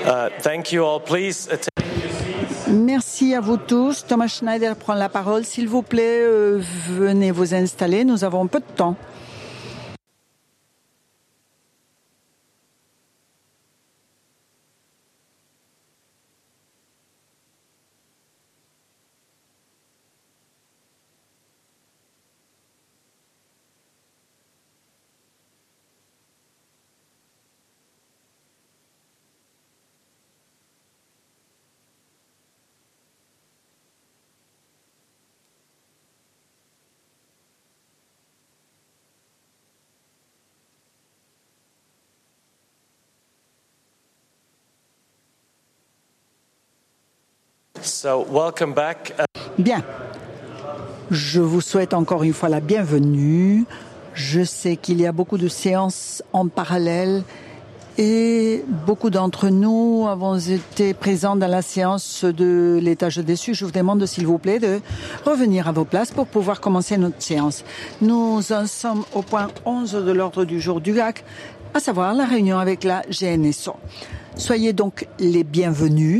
Thank you all. Please Merci à vous tous. Thomas Schneider prend la parole. S'il vous plaît, venez vous installer. Nous avons peu de temps. So, welcome back. Bien. Je vous souhaite encore une fois la bienvenue. Je sais qu'il y a beaucoup de séances en parallèle et beaucoup d'entre nous avons été présents dans la séance de l'étage au-dessus. Je vous demande s'il vous plaît de revenir à vos places pour pouvoir commencer notre séance. Nous en sommes au point 11 de l'ordre du jour du GAC, à savoir la réunion avec la GNSO. Soyez donc les bienvenus.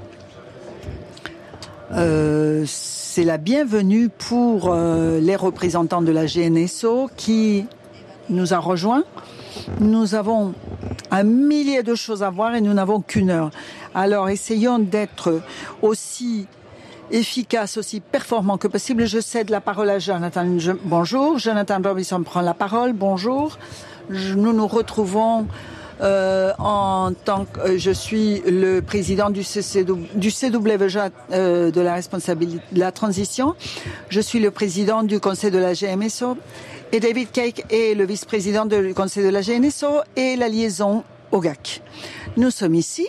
C'est la bienvenue pour les représentants de la GNSO qui nous a rejoints. Nous avons un millier de choses à voir et nous n'avons qu'une heure. Alors essayons d'être aussi efficaces, aussi performants que possible. Je cède la parole à Jonathan. Bonjour, Jonathan Robinson prend la parole. Bonjour. Nous nous retrouvons en tant que je suis le président du CWJ de la responsabilité de la transition. Je suis le président du conseil de la GMSO et David Cake est le vice-président du conseil de la GNSO et la liaison au GAC. Nous sommes ici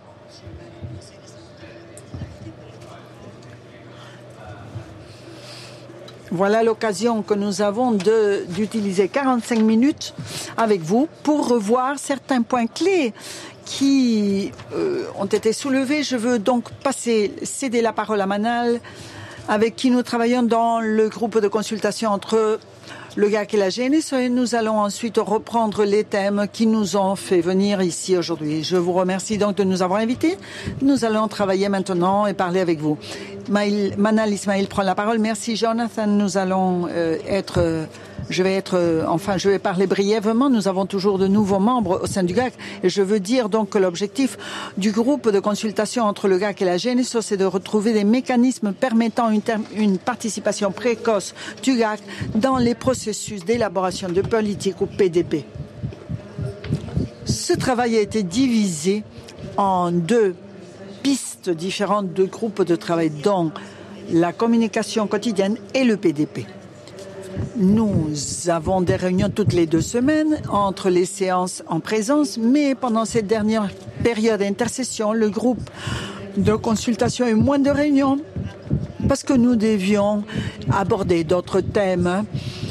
Voilà l'occasion que nous avons d'utiliser 45 minutes avec vous pour revoir certains points clés qui ont été soulevés. Je veux donc céder la parole à Manal, avec qui nous travaillons dans le groupe de consultation entre le GAC et la GNSO, et nous allons ensuite reprendre les thèmes qui nous ont fait venir ici aujourd'hui. Je vous remercie donc de nous avoir invités. Nous allons travailler maintenant et parler avec vous. Manal Ismail prend la parole. Merci Jonathan. Nous allons je vais parler brièvement. Nous avons toujours de nouveaux membres au sein du GAC et je veux dire donc que l'objectif du groupe de consultation entre le GAC et la GNSO, c'est de retrouver des mécanismes permettant une participation précoce du GAC dans les processus d'élaboration de politique ou PDP. Ce travail a été divisé en deux pistes différentes de groupes de travail, dont la communication quotidienne et le PDP. Nous avons des réunions toutes les 2 semaines entre les séances en présence, mais pendant cette dernière période d'intercession, le groupe de consultation a eu moins de réunions parce que nous devions aborder d'autres thèmes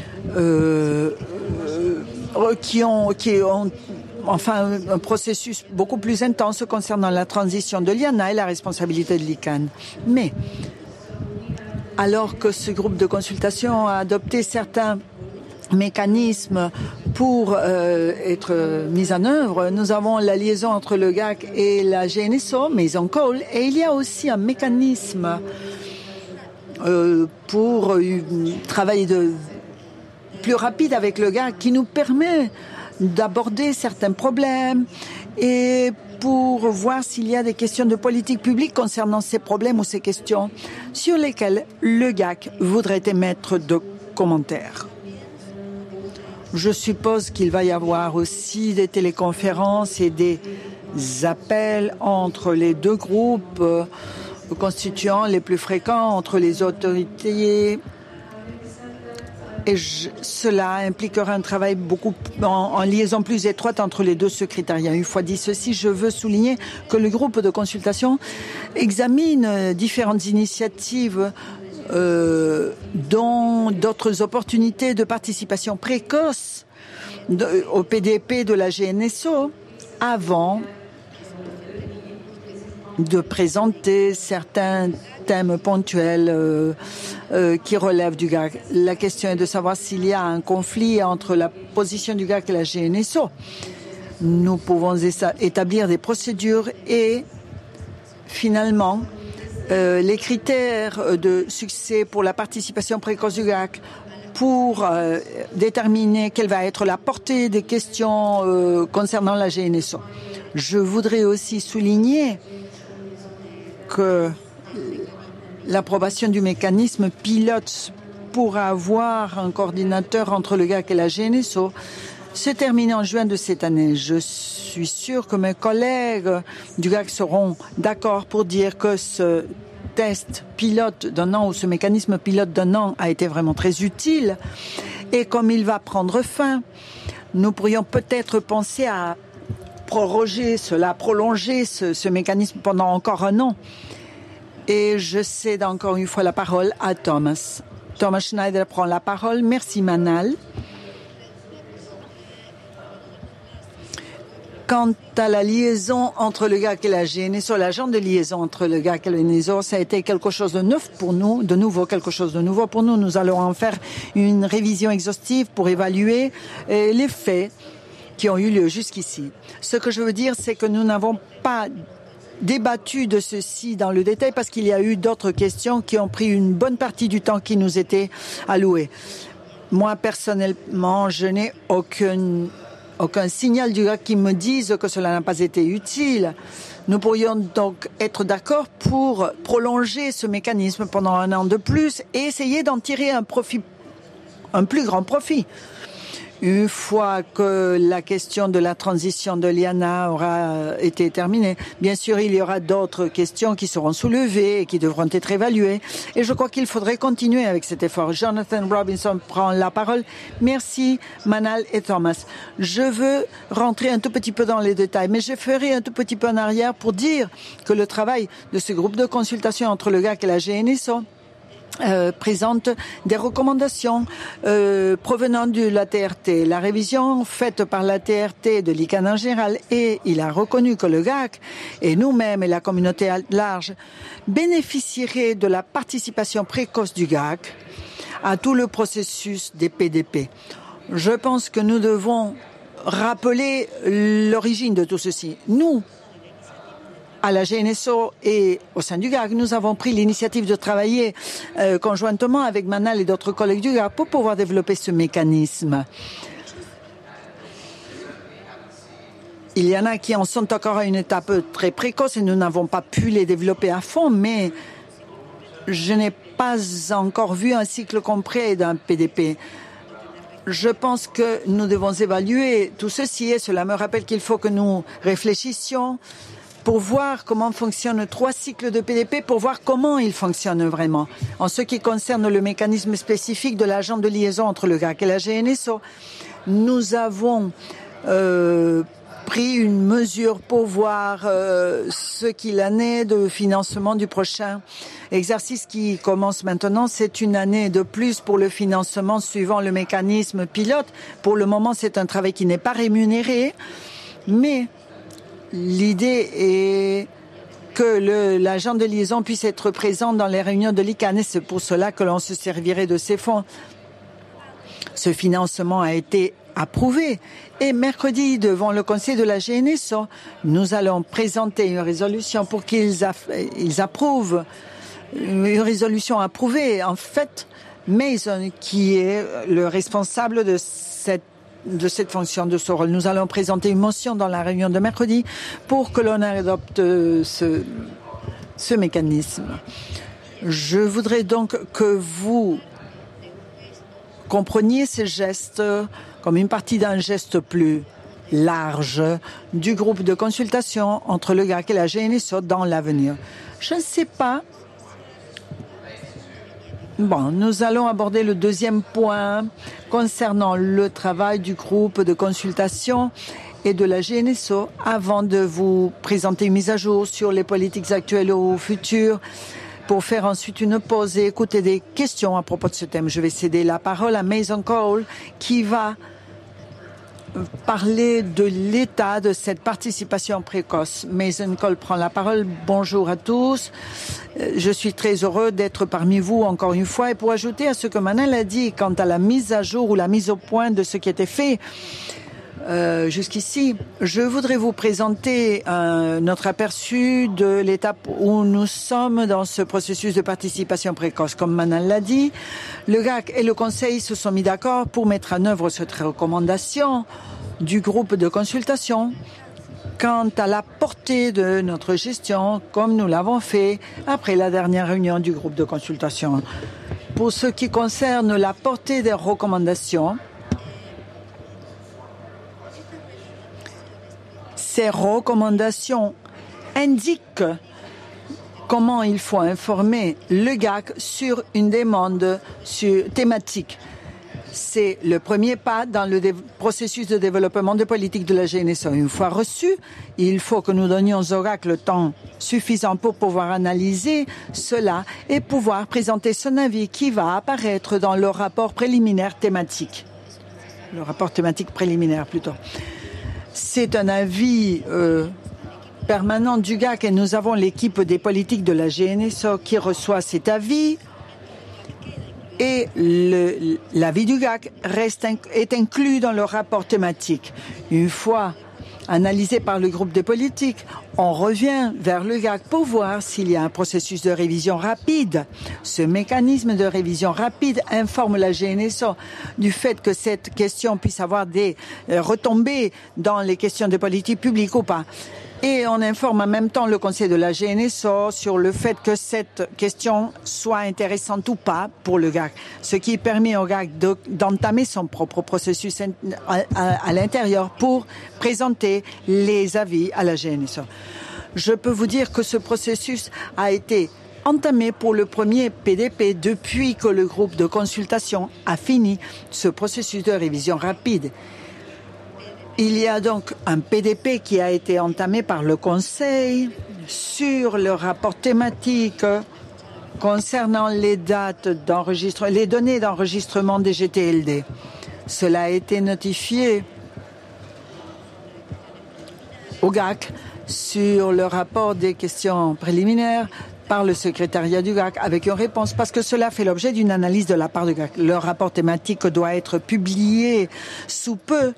qui ont un processus beaucoup plus intense concernant la transition de l'IANA et la responsabilité de l'ICANN. Mais alors que ce groupe de consultation a adopté certains mécanismes pour être mis en œuvre, nous avons la liaison entre le GAC et la GNSO, mais en call, et il y a aussi un mécanisme pour travailler plus rapide avec le GAC qui nous permet d'aborder certains problèmes et pour voir s'il y a des questions de politique publique concernant ces problèmes ou ces questions sur lesquelles le GAC voudrait émettre de commentaires. Je suppose qu'il va y avoir aussi des téléconférences et des appels entre les deux groupes constituants les plus fréquents entre les autorités. Et cela impliquera un travail en liaison plus étroite entre les deux secrétariats. Une fois dit ceci, je veux souligner que le groupe de consultation examine différentes initiatives dont d'autres opportunités de participation précoce au PDP de la GNSO avant de présenter certains thèmes ponctuels qui relèvent du GAC. La question est de savoir s'il y a un conflit entre la position du GAC et la GNSO. Nous pouvons établir des procédures et finalement, les critères de succès pour la participation précoce du GAC pour déterminer quelle va être la portée des questions concernant la GNSO. Je voudrais aussi souligner que l'approbation du mécanisme pilote pour avoir un coordinateur entre le GAC et la GNSO se termine en juin de cette année. Je suis sûr que mes collègues du GAC seront d'accord pour dire que ce test pilote d'un an ou ce mécanisme pilote d'un an a été vraiment très utile. Et comme il va prendre fin, nous pourrions peut-être penser à prolonger ce mécanisme pendant encore un an. Et je cède encore une fois la parole à Thomas. Thomas Schneider prend la parole. Merci Manal. Quant à la liaison entre le GAC et la GNSO, l'agent de liaison entre le GAC et la GNSO, ça a été quelque chose de neuf pour nous, quelque chose de nouveau pour nous. Nous allons en faire une révision exhaustive pour évaluer les faits qui ont eu lieu jusqu'ici. Ce que je veux dire, c'est que nous n'avons pas débattu de ceci dans le détail parce qu'il y a eu d'autres questions qui ont pris une bonne partie du temps qui nous était alloué. Moi, personnellement, je n'ai aucun signal du GAC qui me dise que cela n'a pas été utile. Nous pourrions donc être d'accord pour prolonger ce mécanisme pendant un an de plus et essayer d'en tirer un plus grand profit. Une fois que la question de la transition de Liana aura été terminée, bien sûr, il y aura d'autres questions qui seront soulevées et qui devront être évaluées. Et je crois qu'il faudrait continuer avec cet effort. Jonathan Robinson prend la parole. Merci, Manal et Thomas. Je veux rentrer un tout petit peu dans les détails, mais je ferai un tout petit peu en arrière pour dire que le travail de ce groupe de consultation entre le GAC et la GNSO présente des recommandations provenant de la TRT. La révision faite par la TRT de l'ICANN en général, et il a reconnu que le GAC et nous-mêmes et la communauté large bénéficieraient de la participation précoce du GAC à tout le processus des PDP. Je pense que nous devons rappeler l'origine de tout ceci. Nous, à la GNSO et au sein du GAC, nous avons pris l'initiative de travailler conjointement avec Manal et d'autres collègues du GAC pour pouvoir développer ce mécanisme. Il y en a qui en sont encore à une étape très précoce et nous n'avons pas pu les développer à fond, mais je n'ai pas encore vu un cycle complet d'un PDP. Je pense que nous devons évaluer tout ceci et cela me rappelle qu'il faut que nous réfléchissions pour voir comment fonctionnent 3 cycles de PDP, pour voir comment ils fonctionnent vraiment. En ce qui concerne le mécanisme spécifique de l'agent de liaison entre le GAC et la GNSO, nous avons pris une mesure pour voir ce qu'il en est de financement du prochain exercice qui commence maintenant. C'est une année de plus pour le financement suivant le mécanisme pilote. Pour le moment, c'est un travail qui n'est pas rémunéré, mais l'idée est que l'agent de liaison puisse être présent dans les réunions de l'ICANN et c'est pour cela que l'on se servirait de ces fonds. Ce financement a été approuvé et mercredi, devant le conseil de la GNSO, nous allons présenter une résolution pour qu'ils approuvent, une résolution approuvée. En fait, Mason, qui est le responsable de cette fonction, de ce rôle. Nous allons présenter une motion dans la réunion de mercredi pour que l'on adopte ce mécanisme. Je voudrais donc que vous compreniez ces gestes comme une partie d'un geste plus large du groupe de consultation entre le GAC et la GNSO dans l'avenir. Je ne sais pas. Bon, nous allons aborder le deuxième point concernant le travail du groupe de consultation et de la GNSO avant de vous présenter une mise à jour sur les politiques actuelles ou futures pour faire ensuite une pause et écouter des questions à propos de ce thème. Je vais céder la parole à Mason Cole qui va parler de l'état de cette participation précoce. Mason Cole prend la parole. Bonjour à tous. Je suis très heureux d'être parmi vous encore une fois. Et pour ajouter à ce que Manal a dit quant à la mise à jour ou la mise au point de ce qui était fait jusqu'ici. Je voudrais vous présenter notre aperçu de l'étape où nous sommes dans ce processus de participation précoce. Comme Manan l'a dit, le GAC et le Conseil se sont mis d'accord pour mettre en œuvre cette recommandation du groupe de consultation quant à la portée de notre gestion, comme nous l'avons fait après la dernière réunion du groupe de consultation. Pour ce qui concerne la portée des recommandations, ces recommandations indiquent comment il faut informer le GAC sur une demande thématique. C'est le premier pas dans le processus de développement de politique de la GNSO. Une fois reçu, il faut que nous donnions au GAC le temps suffisant pour pouvoir analyser cela et pouvoir présenter son avis qui va apparaître dans le rapport préliminaire thématique. Le rapport thématique préliminaire plutôt. C'est un avis permanent du GAC et nous avons l'équipe des politiques de la GNSO qui reçoit cet avis et l'avis du GAC est inclus dans le rapport thématique. Une fois analysé par le groupe des politiques, on revient vers le GAC pour voir s'il y a un processus de révision rapide. Ce mécanisme de révision rapide informe la GNSO du fait que cette question puisse avoir des retombées dans les questions de politique publique ou pas. Et on informe en même temps le Conseil de la GNSO sur le fait que cette question soit intéressante ou pas pour le GAC, ce qui permet au GAC d'entamer son propre processus à l'intérieur pour présenter les avis à la GNSO. Je peux vous dire que ce processus a été entamé pour le premier PDP depuis que le groupe de consultation a fini ce processus de révision rapide. Il y a donc un PDP qui a été entamé par le Conseil sur le rapport thématique concernant les données d'enregistrement des GTLD. Cela a été notifié au GAC sur le rapport des questions préliminaires par le secrétariat du GAC avec une réponse parce que cela fait l'objet d'une analyse de la part du GAC. Le rapport thématique doit être publié sous peu.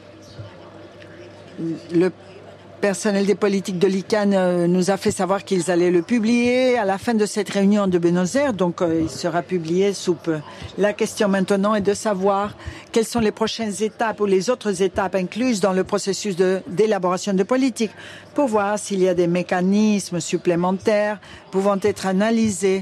Le personnel des politiques de l'ICANN nous a fait savoir qu'ils allaient le publier à la fin de cette réunion de Buenos Aires, donc il sera publié sous peu. La question maintenant est de savoir quelles sont les prochaines étapes ou les autres étapes incluses dans le processus d'élaboration de politique pour voir s'il y a des mécanismes supplémentaires pouvant être analysés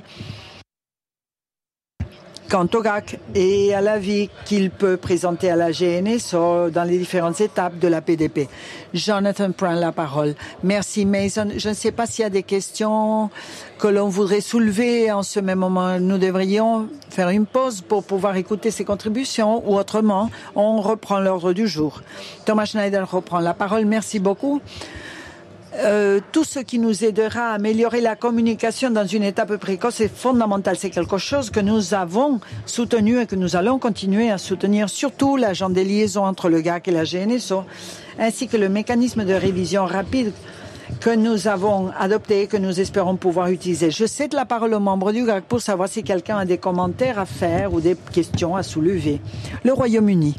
quant au GAC et à l'avis qu'il peut présenter à la GNSO dans les différentes étapes de la PDP. Jonathan prend la parole. Merci Mason. Je ne sais pas s'il y a des questions que l'on voudrait soulever en ce même moment. Nous devrions faire une pause pour pouvoir écouter ces contributions ou autrement, on reprend l'ordre du jour. Thomas Schneider reprend la parole. Merci beaucoup. Tout ce qui nous aidera à améliorer la communication dans une étape précoce est fondamental. C'est quelque chose que nous avons soutenu et que nous allons continuer à soutenir, surtout l'agent des liaisons entre le GAC et la GNSO, ainsi que le mécanisme de révision rapide que nous avons adopté et que nous espérons pouvoir utiliser. Je cède la parole aux membres du GAC pour savoir si quelqu'un a des commentaires à faire ou des questions à soulever. Le Royaume-Uni.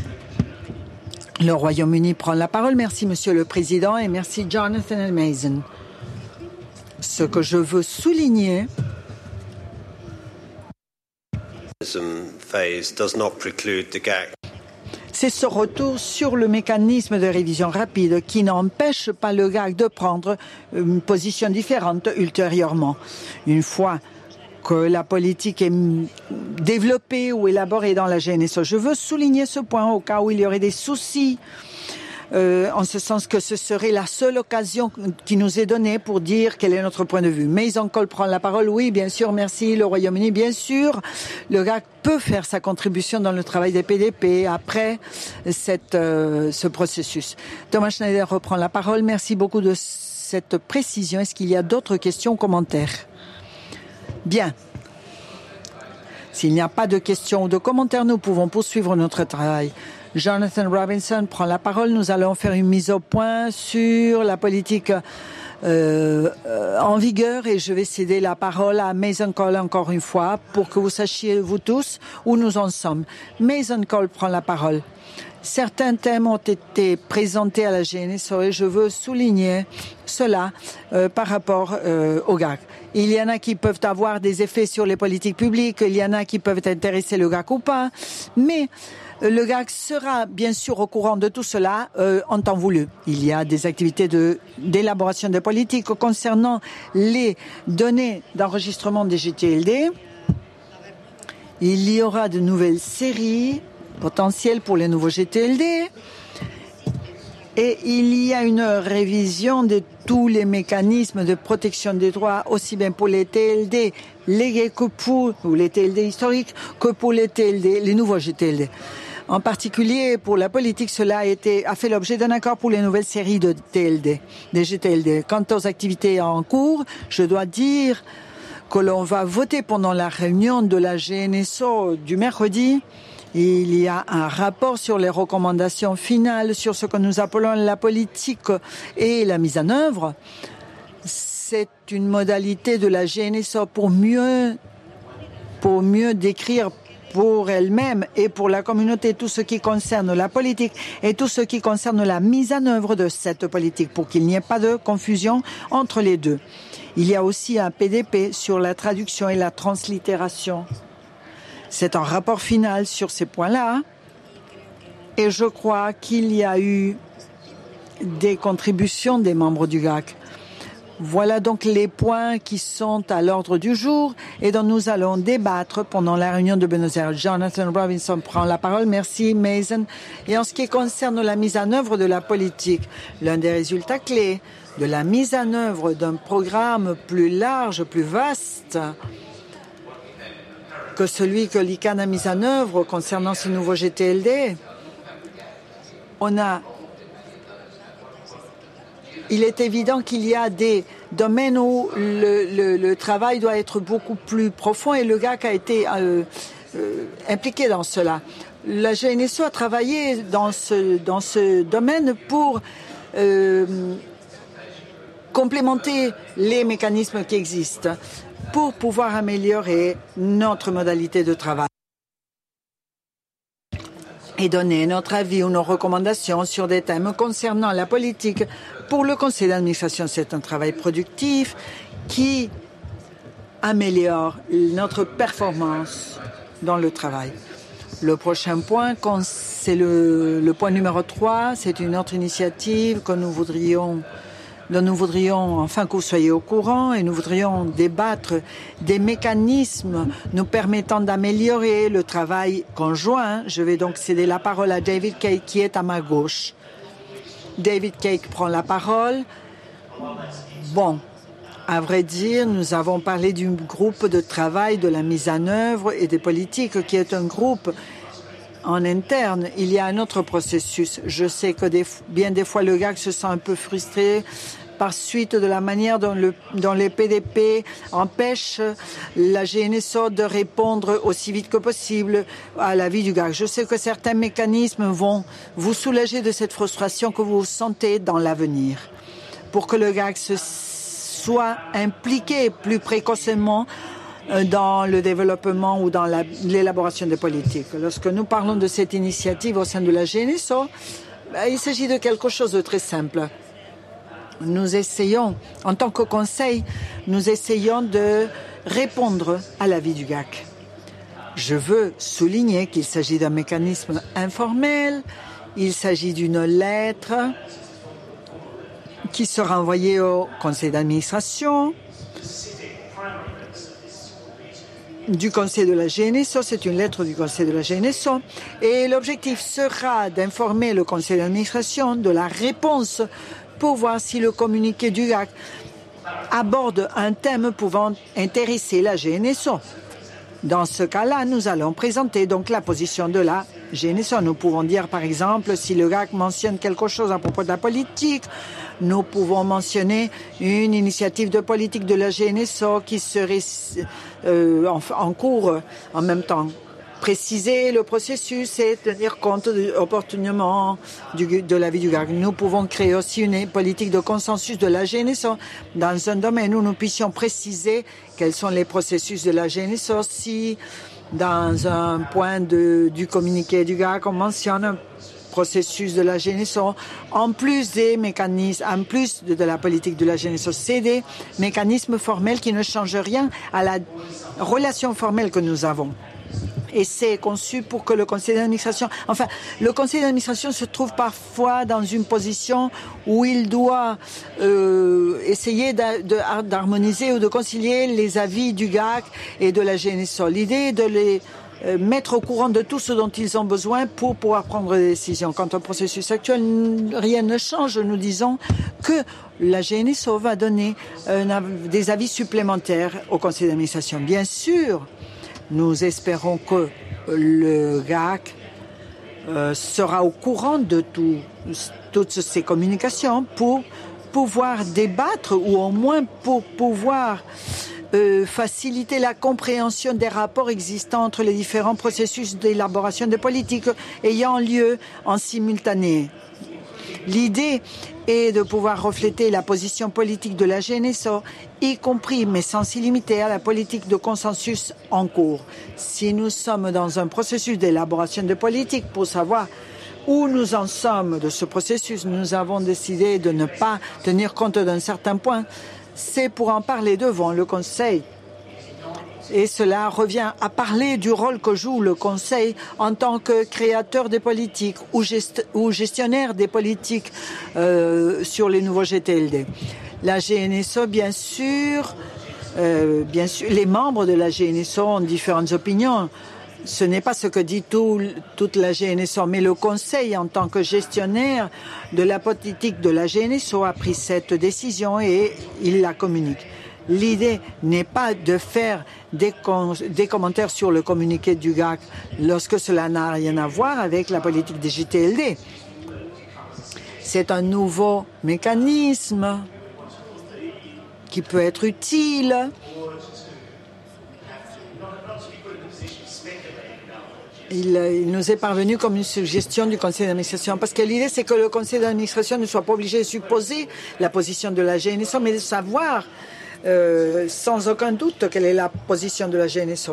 Le Royaume-Uni prend la parole. Merci, Monsieur le Président, et merci, Jonathan et Mason. Ce que je veux souligner, c'est ce retour sur le mécanisme de révision rapide qui n'empêche pas le GAC de prendre une position différente ultérieurement. Une fois que la politique est développée ou élaborée dans la GNSO. Je veux souligner ce point au cas où il y aurait des soucis, en ce sens que ce serait la seule occasion qui nous est donnée pour dire quel est notre point de vue. Mason Cole prend la parole. Oui, bien sûr, merci. Le Royaume-Uni, bien sûr. Le GAC peut faire sa contribution dans le travail des PDP après ce processus. Thomas Schneider reprend la parole. Merci beaucoup de cette précision. Est-ce qu'il y a d'autres questions ou commentaires? Bien. S'il n'y a pas de questions ou de commentaires, nous pouvons poursuivre notre travail. Jonathan Robinson prend la parole. Nous allons faire une mise au point sur la politique en vigueur et je vais céder la parole à Mason Cole encore une fois pour que vous sachiez, vous tous, où nous en sommes. Mason Cole prend la parole. Certains thèmes ont été présentés à la GNSO et je veux souligner cela par rapport au GAC. Il y en a qui peuvent avoir des effets sur les politiques publiques, il y en a qui peuvent intéresser le GAC ou pas, mais le GAC sera bien sûr au courant de tout cela en temps voulu. Il y a des activités d'élaboration des politiques concernant les données d'enregistrement des GTLD. Il y aura de nouvelles séries potentielles pour les nouveaux GTLD. Et il y a une révision de tous les mécanismes de protection des droits, aussi bien pour les TLD légués que pour ou les TLD historiques, que pour les TLD, les nouveaux GTLD. En particulier, pour la politique, cela a fait l'objet d'un accord pour les nouvelles séries de TLD, des GTLD. Quant aux activités en cours, je dois dire que l'on va voter pendant la réunion de la GNSO du mercredi. Il y a un rapport sur les recommandations finales sur ce que nous appelons la politique et la mise en œuvre. C'est une modalité de la GNSO pour mieux décrire pour elle-même et pour la communauté tout ce qui concerne la politique et tout ce qui concerne la mise en œuvre de cette politique pour qu'il n'y ait pas de confusion entre les deux. Il y a aussi un PDP sur la traduction et la translittération. C'est un rapport final sur ces points-là et je crois qu'il y a eu des contributions des membres du GAC. Voilà donc les points qui sont à l'ordre du jour et dont nous allons débattre pendant la réunion de Buenos Aires. Jonathan Robinson prend la parole. Merci, Mason. Et en ce qui concerne la mise en œuvre de la politique, l'un des résultats clés de la mise en œuvre d'un programme plus large, plus vaste que celui que l'ICANN a mis en œuvre concernant ces nouveaux GTLD, il est évident qu'il y a des domaines où le travail doit être beaucoup plus profond et le GAC a été impliqué dans cela. La GNSO a travaillé dans ce domaine pour complémenter les mécanismes qui existent pour pouvoir améliorer notre modalité de travail et donner notre avis ou nos recommandations sur des thèmes concernant la politique. Pour le conseil d'administration, c'est un travail productif qui améliore notre performance dans le travail. Le prochain point, c'est le point numéro 3, c'est une autre initiative que nous voudrions enfin que vous soyez au courant et nous voudrions débattre des mécanismes nous permettant d'améliorer le travail conjoint. Je vais donc céder la parole à David Cake qui est à ma gauche. David Cake prend la parole. Bon, à vrai dire, nous avons parlé du groupe de travail de la mise en œuvre et des politiques qui est un groupe en interne. Il y a un autre processus. Je sais que bien des fois le GAC se sent un peu frustré par suite de la manière dont les PDP empêchent la GNSO de répondre aussi vite que possible à l'avis du GAC. Je sais que certains mécanismes vont vous soulager de cette frustration que vous sentez dans l'avenir pour que le GAC soit impliqué plus précocement dans le développement ou dans l'élaboration des politiques. Lorsque nous parlons de cette initiative au sein de la GNSO, il s'agit de quelque chose de très simple. Nous essayons, en tant que conseil, nous essayons de répondre à l'avis du GAC. Je veux souligner qu'il s'agit d'un mécanisme informel, il s'agit d'une lettre qui sera envoyée au conseil d'administration du conseil de la GNSO, c'est une lettre du conseil de la GNSO, et l'objectif sera d'informer le conseil d'administration de la réponse pour voir si le communiqué du GAC aborde un thème pouvant intéresser la GNSO. Dans ce cas-là, nous allons présenter donc la position de la GNSO. Nous pouvons dire, par exemple, si le GAC mentionne quelque chose à propos de la politique, nous pouvons mentionner une initiative de politique de la GNSO qui serait en cours en même temps. Préciser le processus et tenir compte opportunément de l'avis du GAC. Nous pouvons créer aussi une politique de consensus de la GNSO dans un domaine où nous puissions préciser quels sont les processus de la GNSO si Dans un point du communiqué du GAC, on mentionne un processus de la GNSO, en plus des mécanismes, en plus de la politique de la GNSO, c'est des mécanismes formels qui ne changent rien à la relation formelle que nous avons. Et c'est conçu pour que le conseil d'administration... Enfin, le conseil d'administration se trouve parfois dans une position où il doit essayer d'harmoniser ou de concilier les avis du GAC et de la GNSO. L'idée est de les mettre au courant de tout ce dont ils ont besoin pour pouvoir prendre des décisions. Quant au processus actuel, rien ne change. Nous disons que la GNSO va donner des avis supplémentaires au conseil d'administration. Bien sûr, nous espérons que le GAC sera au courant de toutes ces communications pour pouvoir débattre ou au moins pour pouvoir faciliter la compréhension des rapports existants entre les différents processus d'élaboration de politiques ayant lieu en simultané. L'idée est de pouvoir refléter la position politique de la GNSO, y compris, mais sans s'y limiter, à la politique de consensus en cours. Si nous sommes dans un processus d'élaboration de politique pour savoir où nous en sommes de ce processus, nous avons décidé de ne pas tenir compte d'un certain point. C'est pour en parler devant le Conseil. Et cela revient à parler du rôle que joue le Conseil en tant que créateur des politiques ou gestionnaire des politiques sur les nouveaux GTLD. La GNSO, bien sûr, les membres de la GNSO ont différentes opinions. Ce n'est pas ce que dit toute la GNSO, mais le Conseil, en tant que gestionnaire de la politique de la GNSO, a pris cette décision et il la communique. L'idée n'est pas de faire des commentaires sur le communiqué du GAC lorsque cela n'a rien à voir avec la politique des GTLD. C'est un nouveau mécanisme qui peut être utile. Il nous est parvenu comme une suggestion du conseil d'administration, parce que l'idée, c'est que le conseil d'administration ne soit pas obligé de supposer la position de la GNSO, mais de savoir sans aucun doute quelle est la position de la GNSO.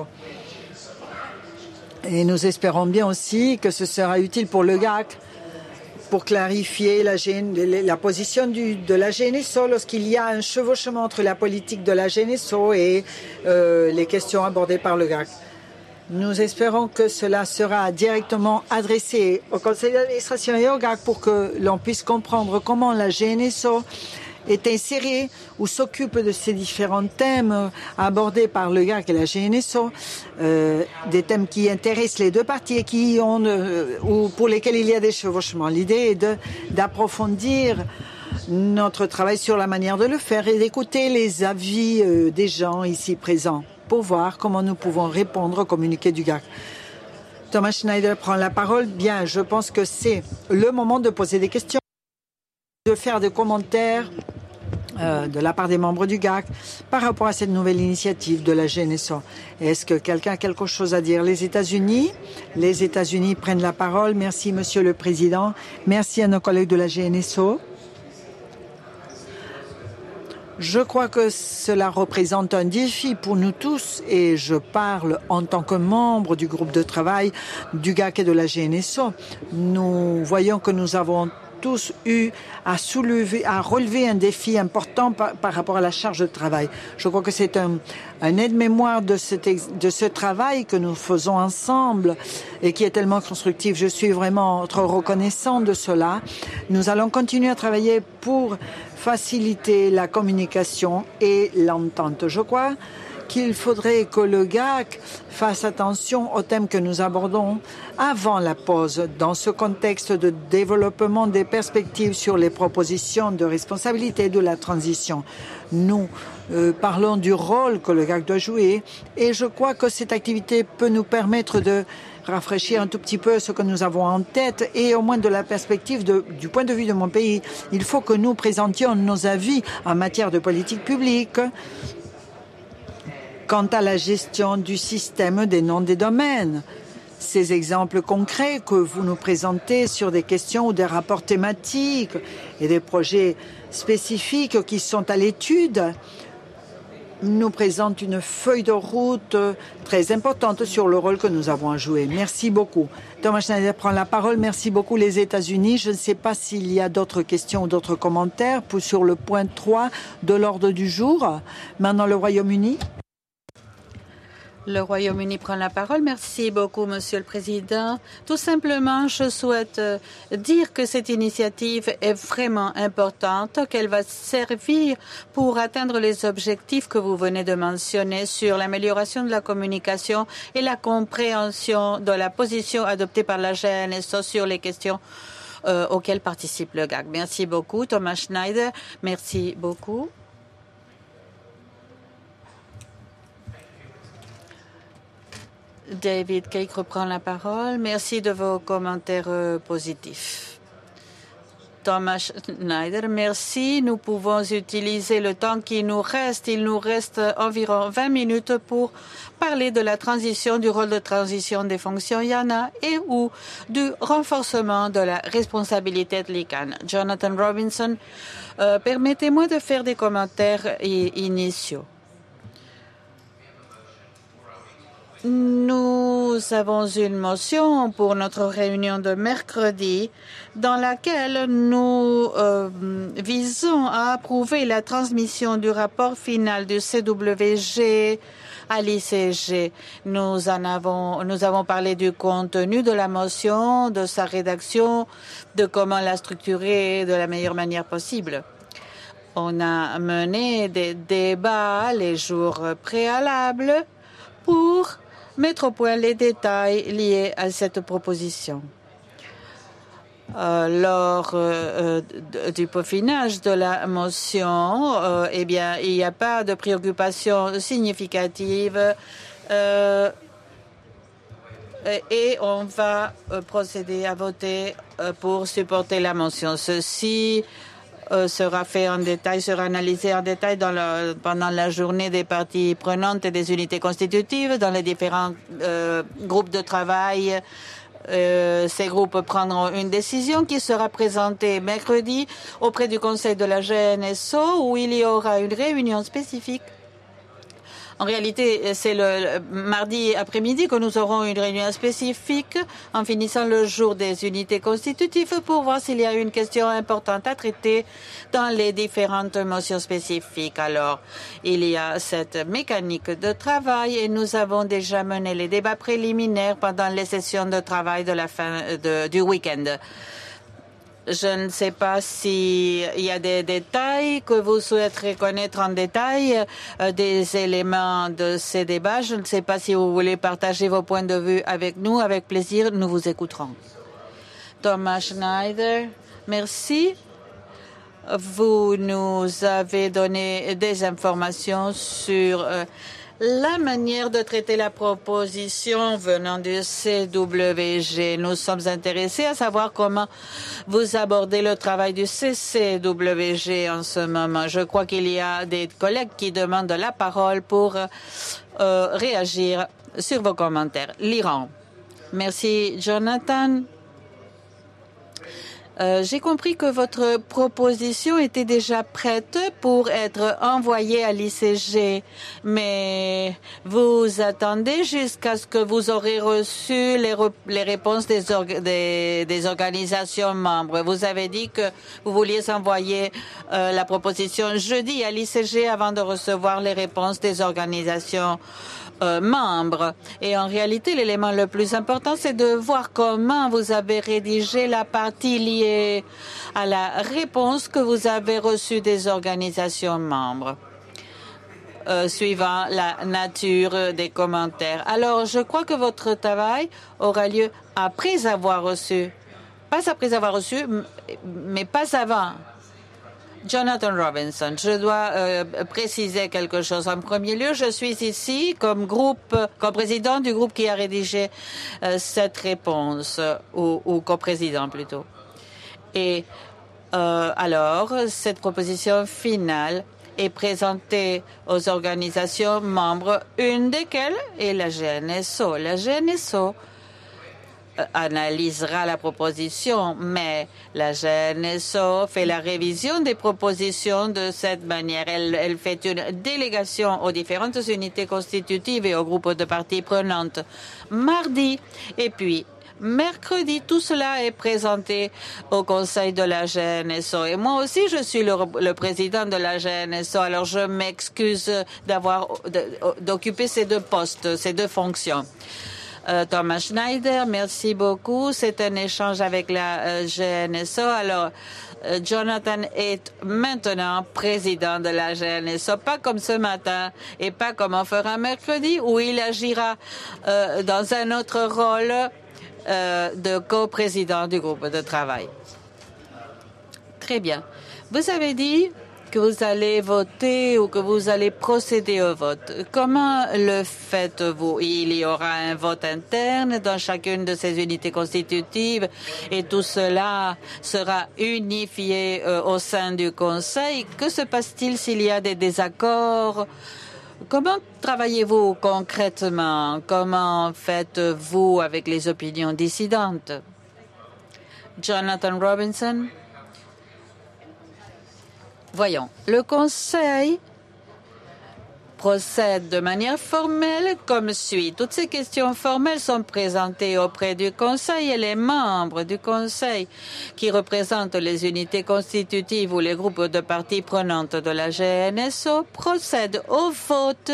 Et nous espérons bien aussi que ce sera utile pour le GAC pour clarifier la position de la GNSO lorsqu'il y a un chevauchement entre la politique de la GNSO et les questions abordées par le GAC. Nous espérons que cela sera directement adressé au conseil d'administration et au GAC pour que l'on puisse comprendre comment la GNSO est insérée ou s'occupe de ces différents thèmes abordés par le GAC et la GNSO, des thèmes qui intéressent les deux parties et ou pour lesquels il y a des chevauchements. L'idée est d'approfondir notre travail sur la manière de le faire et d'écouter les avis des gens ici présents pour voir comment nous pouvons répondre au communiqué du GAC. Thomas Schneider prend la parole. Bien, je pense que c'est le moment de poser des questions, de faire des commentaires de la part des membres du GAC par rapport à cette nouvelle initiative de la GNSO. Est-ce que quelqu'un a quelque chose à dire? Les États-Unis prennent la parole. Merci, Monsieur le Président. Merci à nos collègues de la GNSO. Je crois que cela représente un défi pour nous tous et je parle en tant que membre du groupe de travail du GAC et de la GNSO. Nous voyons que nous avons tous eu à relever un défi important par rapport à la charge de travail. Je crois que c'est un aide-mémoire de ce travail que nous faisons ensemble et qui est tellement constructif. Je suis vraiment trop reconnaissant de cela. Nous allons continuer à travailler pour faciliter la communication et l'entente. Je crois qu'il faudrait que le GAC fasse attention aux thèmes que nous abordons avant la pause, dans ce contexte de développement des perspectives sur les propositions de responsabilité de la transition. Nous parlons du rôle que le GAC doit jouer et je crois que cette activité peut nous permettre de rafraîchir un tout petit peu ce que nous avons en tête et au moins de la perspective du point de vue de mon pays. Il faut que nous présentions nos avis en matière de politique publique quant à la gestion du système des noms des domaines. Ces exemples concrets que vous nous présentez sur des questions ou des rapports thématiques et des projets spécifiques qui sont à l'étude nous présente une feuille de route très importante sur le rôle que nous avons à jouer. Merci beaucoup. Thomas Schneider prend la parole. Merci beaucoup les États-Unis. Je ne sais pas s'il y a d'autres questions ou d'autres commentaires sur le point 3 de l'ordre du jour. Maintenant, le Royaume-Uni. Le Royaume-Uni prend la parole. Merci beaucoup, Monsieur le Président. Tout simplement, je souhaite dire que cette initiative est vraiment importante, qu'elle va servir pour atteindre les objectifs que vous venez de mentionner sur l'amélioration de la communication et la compréhension de la position adoptée par la GNSO sur les questions auxquelles participe le GAC. Merci beaucoup, Thomas Schneider. Merci beaucoup. David Cake reprend la parole. Merci de vos commentaires positifs. Thomas Schneider, merci. Nous pouvons utiliser le temps qui nous reste. Il nous reste environ 20 minutes pour parler de la transition, du rôle de transition des fonctions IANA et ou du renforcement de la responsabilité de l'ICANN. Jonathan Robinson, permettez-moi de faire des commentaires initiaux. Nous avons une motion pour notre réunion de mercredi dans laquelle nous visons à approuver la transmission du rapport final du CWG à l'ICG. Nous avons parlé du contenu de la motion, de sa rédaction, de comment la structurer de la meilleure manière possible. On a mené des débats les jours préalables pour mettre au point les détails liés à cette proposition. Lors du peaufinage de la motion, eh bien, il n'y a pas de préoccupation significative et on va procéder à voter pour supporter la motion. Ceci sera fait en détail, sera analysé en détail pendant la journée des parties prenantes et des unités constitutives dans les différents groupes de travail. Ces groupes prendront une décision qui sera présentée mercredi auprès du Conseil de la GNSO où il y aura une réunion spécifique. En réalité, c'est le mardi après-midi que nous aurons une réunion spécifique en finissant le jour des unités constitutives pour voir s'il y a une question importante à traiter dans les différentes motions spécifiques. Alors, il y a cette mécanique de travail et nous avons déjà mené les débats préliminaires pendant les sessions de travail de la fin du week-end. Je ne sais pas s'il y a des détails que vous souhaiterez connaître en détail, des éléments de ces débats. Je ne sais pas si vous voulez partager vos points de vue avec nous. Avec plaisir, nous vous écouterons. Thomas Schneider, merci. Vous nous avez donné des informations sur la manière de traiter la proposition venant du CWG. Nous sommes intéressés à savoir comment vous abordez le travail du CCWG en ce moment. Je crois qu'il y a des collègues qui demandent la parole pour réagir sur vos commentaires. L'Iran. Merci, Jonathan. J'ai compris que votre proposition était déjà prête pour être envoyée à l'ICG, mais vous attendez jusqu'à ce que vous aurez reçu les réponses des organisations membres. Vous avez dit que vous vouliez envoyer la proposition jeudi à l'ICG avant de recevoir les réponses des organisations membres. Et en réalité, l'élément le plus important, c'est de voir comment vous avez rédigé la partie liée à la réponse que vous avez reçue des organisations membres, suivant la nature des commentaires. Alors, je crois que votre travail aura lieu après avoir reçu, pas après avoir reçu, mais pas avant. Jonathan Robinson, je dois préciser quelque chose. En premier lieu, je suis ici comme président du groupe qui a rédigé cette réponse, ou coprésident plutôt. Et alors, cette proposition finale est présentée aux organisations membres, une desquelles est la GNSO. La GNSO analysera la proposition, mais la GNSO fait la révision des propositions de cette manière. Elle fait une délégation aux différentes unités constitutives et aux groupes de parties prenantes mardi, et puis mercredi, tout cela est présenté au conseil de la GNSO. Et moi aussi, je suis le président de la GNSO, alors je m'excuse d'occuper ces deux postes, ces deux fonctions. Thomas Schneider, merci beaucoup. C'est un échange avec la GNSO. Alors, Jonathan est maintenant président de la GNSO, pas comme ce matin et pas comme on fera mercredi, où il agira dans un autre rôle de coprésident du groupe de travail. Très bien. Vous avez dit que vous allez voter ou que vous allez procéder au vote. Comment le faites-vous? Il y aura un vote interne dans chacune de ces unités constitutives et tout cela sera unifié au sein du Conseil. Que se passe-t-il s'il y a des désaccords? Comment travaillez-vous concrètement? Comment faites-vous avec les opinions dissidentes? Jonathan Robinson. Voyons, le Conseil procède de manière formelle comme suit. Toutes ces questions formelles sont présentées auprès du Conseil et les membres du Conseil qui représentent les unités constitutives ou les groupes de parties prenantes de la GNSO procèdent au vote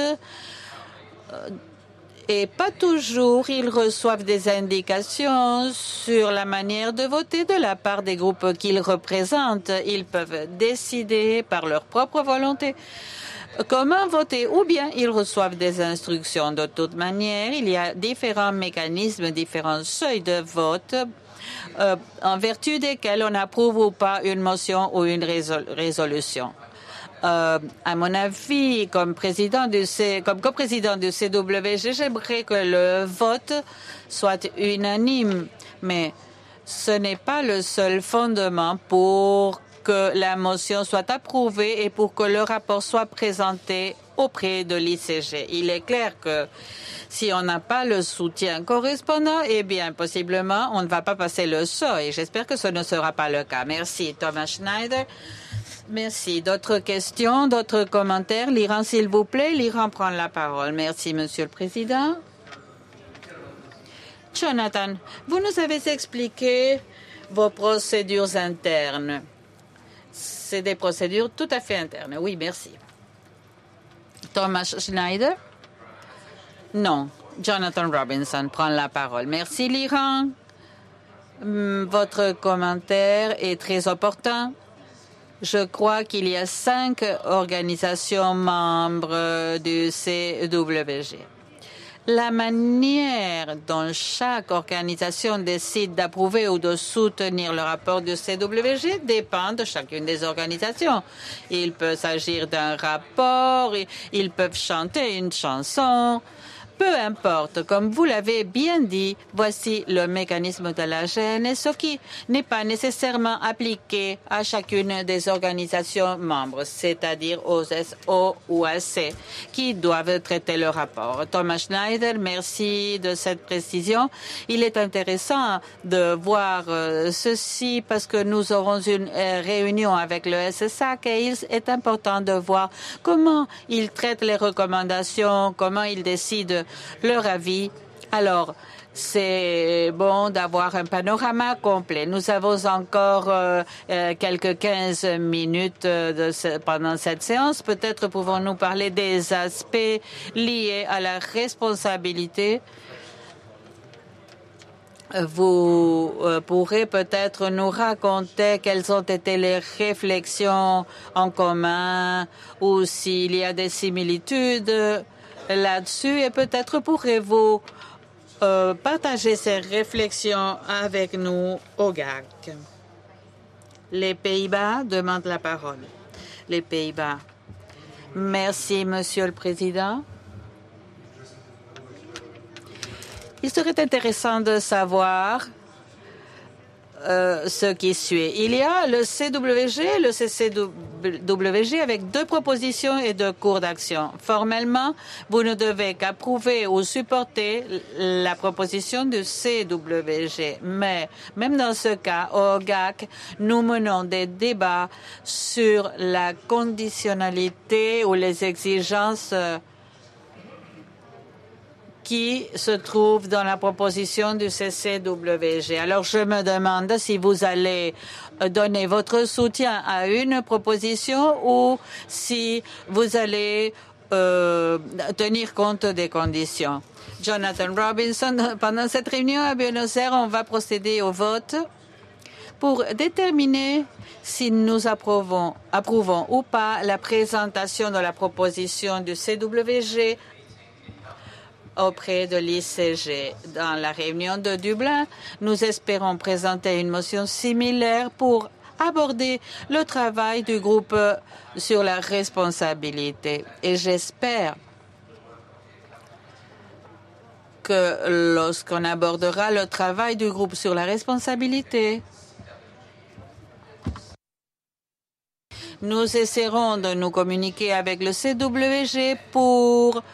et pas toujours ils reçoivent des indications sur la manière de voter de la part des groupes qu'ils représentent. Ils peuvent décider par leur propre volonté comment voter ou bien ils reçoivent des instructions. De toute manière, il y a différents mécanismes, différents seuils de vote en vertu desquels on approuve ou pas une motion ou une résolution. À mon avis, comme coprésident du CWG, j'aimerais que le vote soit unanime, mais ce n'est pas le seul fondement pour que la motion soit approuvée et pour que le rapport soit présenté auprès de l'ICG. Il est clair que si on n'a pas le soutien correspondant, eh bien, possiblement, on ne va pas passer le seuil. J'espère que ce ne sera pas le cas. Merci, Thomas Schneider. Merci. D'autres questions, d'autres commentaires? L'Iran, s'il vous plaît. L'Iran prend la parole. Merci, Monsieur le Président. Jonathan, vous nous avez expliqué vos procédures internes. C'est des procédures tout à fait internes. Oui, merci. Thomas Schneider? Non. Jonathan Robinson prend la parole. Merci, l'Iran. Votre commentaire est très opportun. Je crois qu'il y a 5 organisations membres du CWG. La manière dont chaque organisation décide d'approuver ou de soutenir le rapport du CWG dépend de chacune des organisations. Il peut s'agir d'un rapport, ils peuvent chanter une chanson. Peu importe, comme vous l'avez bien dit, voici le mécanisme de la GNSO qui n'est pas nécessairement appliqué à chacune des organisations membres, c'est-à-dire aux SO ou AC, qui doivent traiter le rapport. Thomas Schneider, merci de cette précision. Il est intéressant de voir ceci parce que nous aurons une réunion avec le SSAC et il est important de voir comment ils traitent les recommandations, comment ils décident leur avis. Alors, c'est bon d'avoir un panorama complet. Nous avons encore quelques 15 minutes pendant cette séance. Peut-être pouvons-nous parler des aspects liés à la responsabilité. Vous pourrez peut-être nous raconter quelles ont été les réflexions en commun ou s'il y a des similitudes là-dessus et peut-être pourrez-vous partager ces réflexions avec nous au GAC. Les Pays-Bas demandent la parole. Les Pays-Bas. Merci, Monsieur le Président. Il serait intéressant de savoir ce qui suit. Il y a le CWG et le CCWG avec 2 propositions et 2 cours d'action. Formellement, vous ne devez qu'approuver ou supporter la proposition du CWG. Mais même dans ce cas, au GAC, nous menons des débats sur la conditionnalité ou les exigences qui se trouve dans la proposition du CCWG. Alors, je me demande si vous allez donner votre soutien à une proposition ou si vous allez tenir compte des conditions. Jonathan Robinson, pendant cette réunion à Buenos Aires, on va procéder au vote pour déterminer si nous approuvons ou pas la présentation de la proposition du CWG auprès de l'ICG. Dans la réunion de Dublin, nous espérons présenter une motion similaire pour aborder le travail du groupe sur la responsabilité. Et j'espère que lorsqu'on abordera le travail du groupe sur la responsabilité, nous essaierons de nous communiquer avec le CWG pour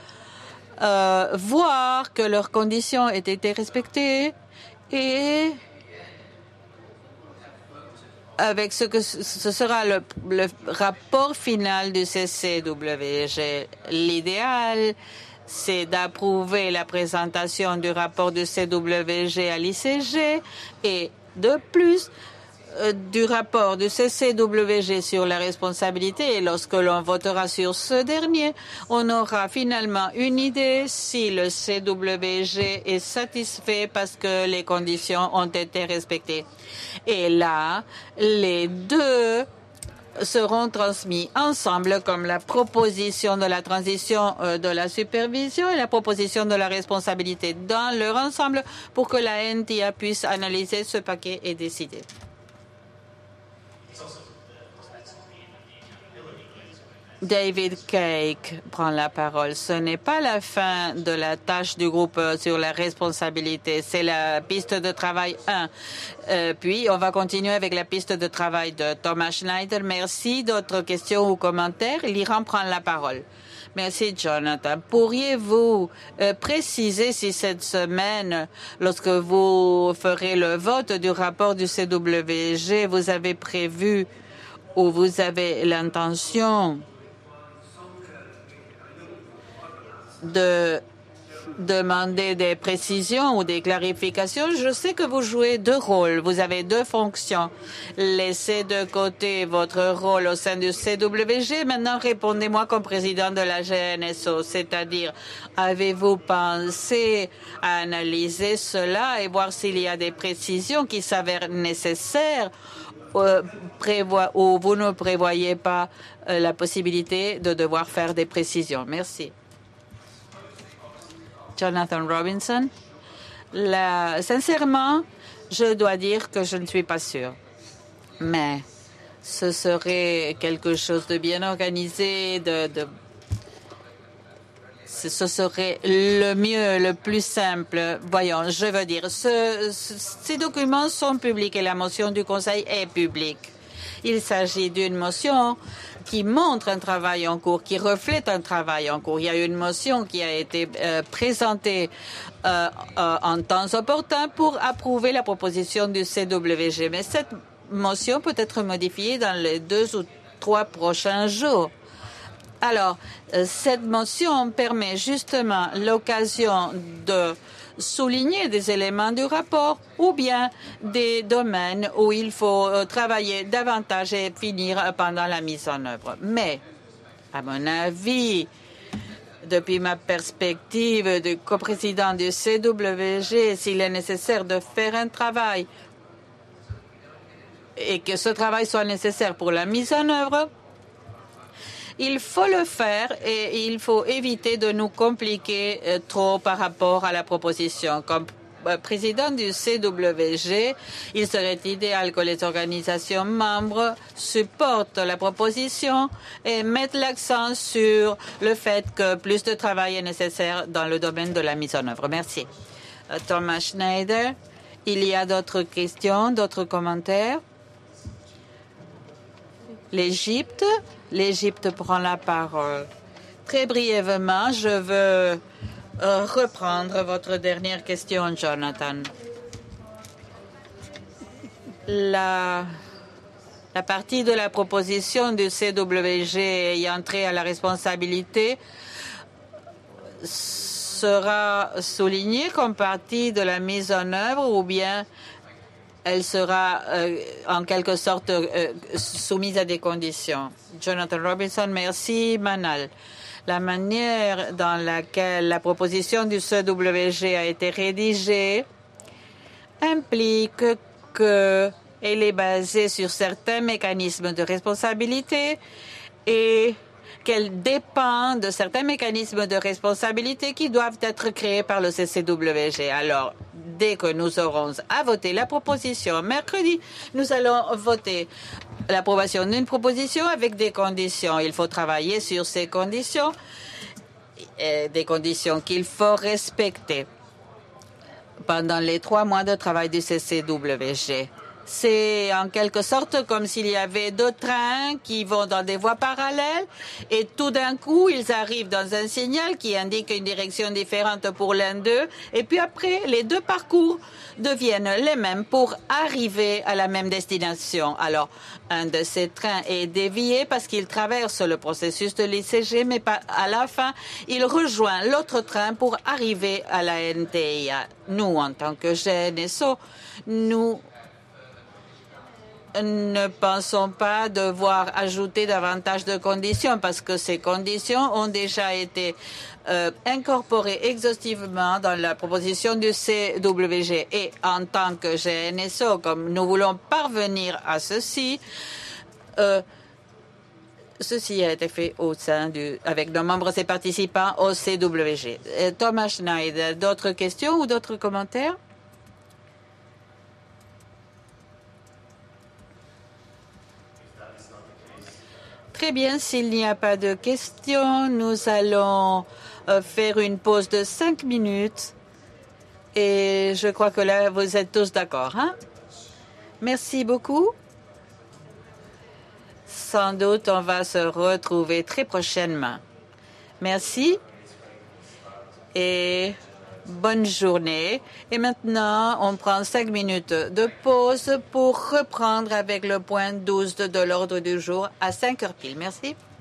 voir que leurs conditions aient été respectées et avec ce sera le rapport final du CCWG. L'idéal, c'est d'approuver la présentation du rapport du CWG à l'ICG et de plus du rapport du CCWG sur la responsabilité, et lorsque l'on votera sur ce dernier, on aura finalement une idée si le CWG est satisfait parce que les conditions ont été respectées. Et là, les deux seront transmis ensemble comme la proposition de la transition de la supervision et la proposition de la responsabilité dans leur ensemble pour que la NTA puisse analyser ce paquet et décider. David Cake prend la parole. Ce n'est pas la fin de la tâche du groupe sur la responsabilité. C'est la piste de travail 1. Puis, on va continuer avec la piste de travail de Thomas Schneider. Merci. D'autres questions ou commentaires? L'Iran prend la parole. Merci, Jonathan. Pourriez-vous préciser si cette semaine, lorsque vous ferez le vote du rapport du CWG, vous avez prévu ou vous avez l'intention de demander des précisions ou des clarifications? Je sais que vous jouez 2 rôles, vous avez 2 fonctions. Laissez de côté votre rôle au sein du CWG. Maintenant, répondez-moi comme président de la GNSO, c'est-à-dire, avez-vous pensé à analyser cela et voir s'il y a des précisions qui s'avèrent nécessaires ou vous ne prévoyez pas la possibilité de devoir faire des précisions? Merci. Jonathan Robinson. Sincèrement, je dois dire que je ne suis pas sûre. Mais ce serait quelque chose de bien organisé, ce serait le mieux, le plus simple. Voyons, je veux dire, ces documents sont publics et la motion du Conseil est publique. Il s'agit d'une motion qui montre un travail en cours, qui reflète un travail en cours. Il y a une motion qui a été présentée en temps opportun pour approuver la proposition du CWG. Mais cette motion peut être modifiée dans les 2 ou 3 prochains jours. Alors, cette motion permet justement l'occasion de souligner des éléments du rapport ou bien des domaines où il faut travailler davantage et finir pendant la mise en œuvre. Mais, à mon avis, depuis ma perspective de coprésident du CWG, s'il est nécessaire de faire un travail et que ce travail soit nécessaire pour la mise en œuvre, il faut le faire et il faut éviter de nous compliquer trop par rapport à la proposition. Comme président du CWG, il serait idéal que les organisations membres supportent la proposition et mettent l'accent sur le fait que plus de travail est nécessaire dans le domaine de la mise en œuvre. Merci. Thomas Schneider. Il y a d'autres questions, d'autres commentaires? L'Égypte. L'Égypte prend la parole. Très brièvement, je veux reprendre votre dernière question, Jonathan. La partie de la proposition du CWG ayant trait à la responsabilité sera soulignée comme partie de la mise en œuvre ou bien elle sera en quelque sorte soumise à des conditions. Jonathan Robinson, merci. Manal. La manière dans laquelle la proposition du CWG a été rédigée implique qu'elle est basée sur certains mécanismes de responsabilité et qu'elle dépend de certains mécanismes de responsabilité qui doivent être créés par le CCWG. Alors, dès que nous aurons à voter la proposition mercredi, nous allons voter l'approbation d'une proposition avec des conditions. Il faut travailler sur ces conditions, des conditions qu'il faut respecter pendant les 3 mois de travail du CCWG. C'est en quelque sorte comme s'il y avait 2 trains qui vont dans des voies parallèles et tout d'un coup, ils arrivent dans un signal qui indique une direction différente pour l'un d'eux et puis après, les 2 parcours deviennent les mêmes pour arriver à la même destination. Alors, un de ces trains est dévié parce qu'il traverse le processus de l'ICG, mais à la fin, il rejoint l'autre train pour arriver à la NTIA. Nous, en tant que GNSO, nous ne pensons pas devoir ajouter davantage de conditions parce que ces conditions ont déjà été incorporées exhaustivement dans la proposition du CWG. Et en tant que GNSO, comme nous voulons parvenir à ceci, ceci a été fait au sein avec nos membres et participants au CWG. Thomas Schneider, d'autres questions ou d'autres commentaires? Très bien, s'il n'y a pas de questions, nous allons faire une pause de 5 minutes. Et je crois que là, vous êtes tous d'accord, hein? Merci beaucoup. Sans doute, on va se retrouver très prochainement. Merci et bonne journée. Et maintenant, on prend 5 minutes de pause pour reprendre avec le point 12 de l'ordre du jour à 5 heures pile. Merci.